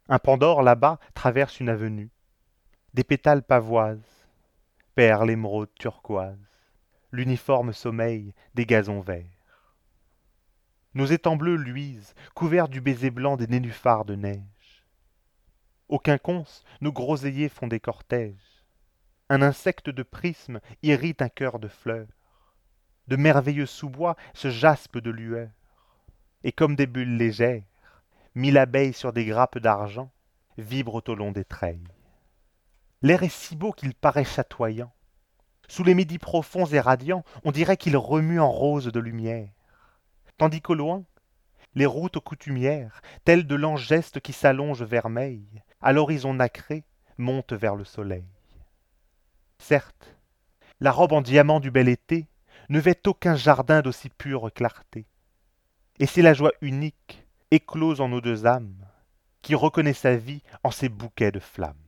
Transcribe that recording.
Un pandore là-bas traverse une avenue. Des pétales pavoisent, perles, émeraudes, turquoises. L'uniforme sommeil des gazons verts. Nos étangs bleus luisent, couverts du baiser blanc des nénuphars de neige. Au quinconce, nos groseilliers font des cortèges. Un insecte de prisme irrite un cœur de fleurs. De merveilleux sous-bois se jaspent de lueur. Et comme des bulles légères, 1000 abeilles sur des grappes d'argent vibrent au long des treilles. L'air est si beau qu'il paraît chatoyant. Sous les midis profonds et radiants, on dirait qu'il remue en roses de lumière. Tandis qu'au loin, les routes coutumières, telles de lents gestes qui s'allongent vermeils, à l'horizon nacré, montent vers le soleil. Certes, la robe en diamant du bel été ne vêt aucun jardin d'aussi pure clarté. Et c'est la joie unique, éclose en nos deux âmes, qui reconnaît sa vie en ces bouquets de flammes.